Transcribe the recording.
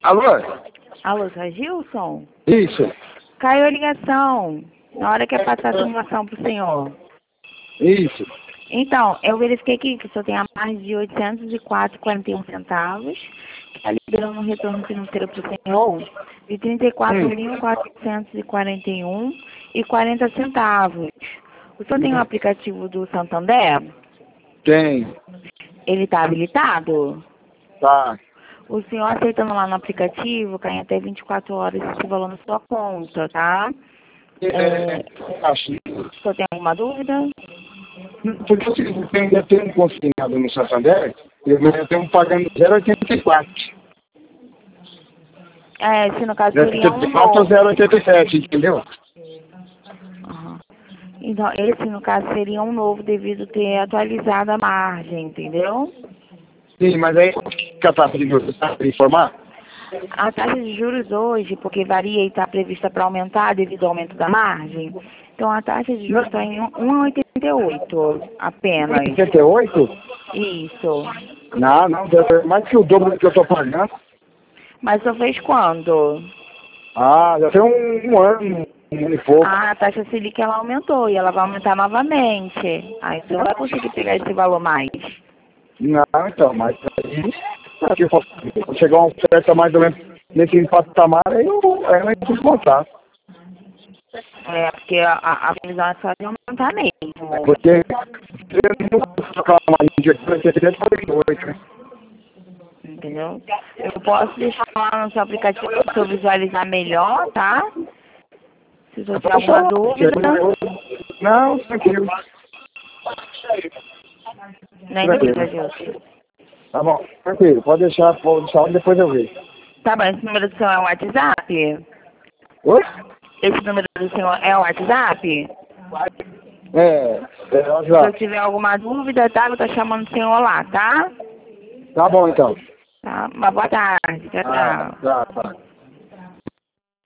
Alô? Alô, seu Gilson? Isso, Caiu a ligação. Na hora que é passar a simulação pro senhor. isso. Então, eu verifiquei aqui que o senhor tem a margem de 804,41 centavos, que está liberando um retorno financeiro para o senhor de 34.441,40 centavos. O senhor tem o aplicativo do Santander? Tem, Ele está habilitado? tá. O senhor aceitando lá no aplicativo, cai até 24 horas esse valor na sua conta, tá? Acho. O senhor tem alguma dúvida? Porque o seguinte, eu tenho um consignado no Santander, eu tenho pagando 0,84. Se no caso seria um 0,84 ou novo. 0,87, entendeu? Aham. Então, esse no caso seria um novo devido ter atualizado a margem, entendeu? Sim, mas aí que a taxa de juros está para informar? A taxa de juros hoje, porque varia e está prevista para aumentar devido ao aumento da margem, então a taxa de juros está em 1,88 apenas. 88? Isso. Não, deve ser mais que o dobro do que eu estou pagando. Mas só fez quando? Ah, já tem um ano e pouco. A taxa Selic ela aumentou e ela vai aumentar novamente. Aí você não vai conseguir pegar esse valor mais. Não, então, mas aí, aqui eu posso chegar a uma oferta mais ou menos nesse patamar, aí ela tem que descontar. Porque a previsão é só de aumentar mesmo. Porque eu não posso trocar uma linha de 48, né? Entendeu? Eu posso deixar lá no seu aplicativo para o senhor visualizar melhor, tá? Se o senhor tiver alguma dúvida. Não, tranquilo. Não entendi, Gilson. Tá bom, tranquilo. Pode deixar e depois eu vejo. Tá bom, esse número do senhor é o WhatsApp? Oi? Esse número do senhor é o WhatsApp? Se eu Já. tiver alguma dúvida, tá? Eu tô chamando o senhor lá, tá? Tá bom, então. Tá? Uma boa tarde. Tchau, tchau. Tá.